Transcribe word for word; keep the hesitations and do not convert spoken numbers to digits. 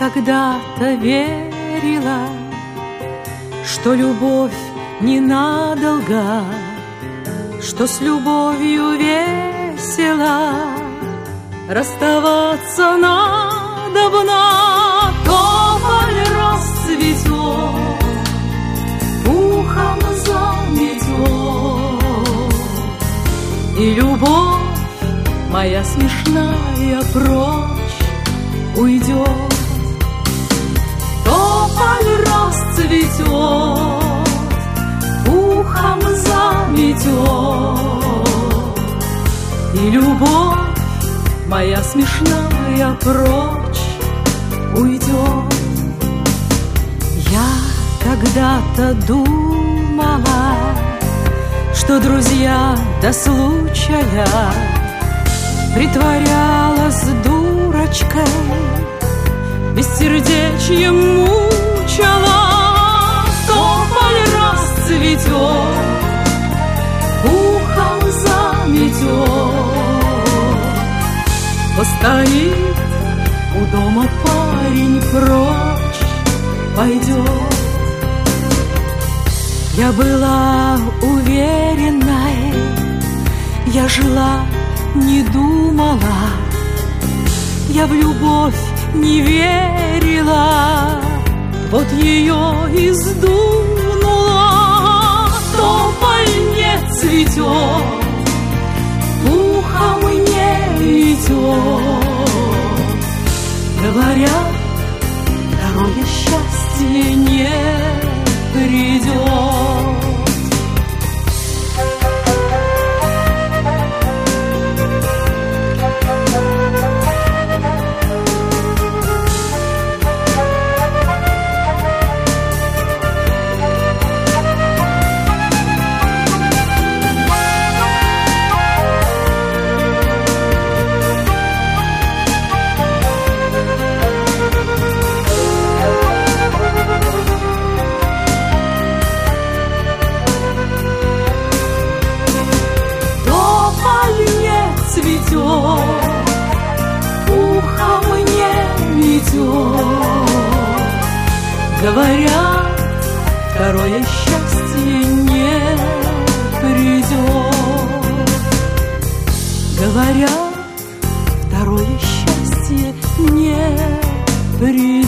когда-то верила, что любовь ненадолго, что с любовью весело расставаться надобно. Тополь расцветет, ухом заметет, и любовь моя смешная прочь уйдет. Тополь расцветет, ухом заметет, и любовь моя смешная прочь уйдет. Я когда-то думала, что друзья до случая, притворялась дурочкой, бессердечьем мучила. Тополь расцветет, ухом заметет, постоит у дома парень, прочь пойдет. Я была уверенной, я жила, не думала, я в любовь не верила, вот ее и сдунула. Тополь не цветет, ухом не метет, говорят, второе счастье не придет. Ухом не метет, говорят, второе счастье не придет. Говорят, второе счастье не придет.